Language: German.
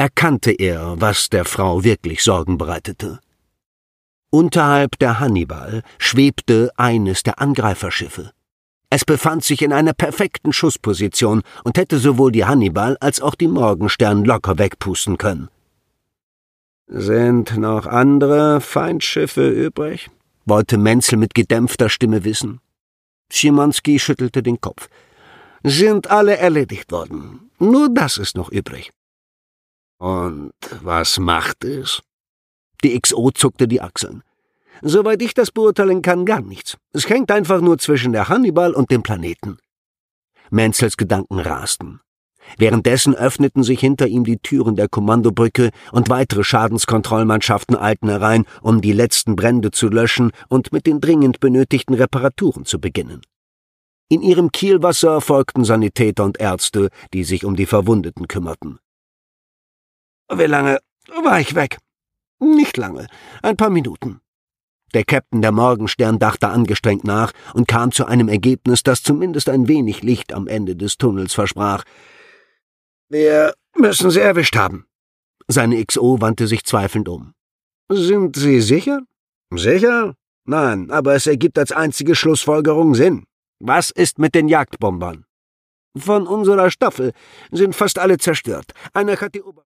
erkannte er, was der Frau wirklich Sorgen bereitete. Unterhalb der Hannibal schwebte eines der Angreiferschiffe. Es befand sich in einer perfekten Schussposition und hätte sowohl die Hannibal als auch die Morgenstern locker wegpusten können. »Sind noch andere Feindschiffe übrig?« wollte Menzel mit gedämpfter Stimme wissen. Schimanski schüttelte den Kopf. »Sind alle erledigt worden. Nur das ist noch übrig.« »Und was macht es?« Die XO zuckte die Achseln. »Soweit ich das beurteilen kann, gar nichts. Es hängt einfach nur zwischen der Hannibal und dem Planeten.« Menzels Gedanken rasten. Währenddessen öffneten sich hinter ihm die Türen der Kommandobrücke und weitere Schadenskontrollmannschaften eilten herein, um die letzten Brände zu löschen und mit den dringend benötigten Reparaturen zu beginnen. In ihrem Kielwasser folgten Sanitäter und Ärzte, die sich um die Verwundeten kümmerten. »Wie lange war ich weg?« »Nicht lange, ein paar Minuten.« Der Captain der Morgenstern dachte angestrengt nach und kam zu einem Ergebnis, das zumindest ein wenig Licht am Ende des Tunnels versprach. »Wir müssen sie erwischt haben.« Seine XO wandte sich zweifelnd um. »Sind Sie sicher?« »Sicher? Nein, aber es ergibt als einzige Schlussfolgerung Sinn. Was ist mit den Jagdbombern?« »Von unserer Staffel sind fast alle zerstört. Einer hat die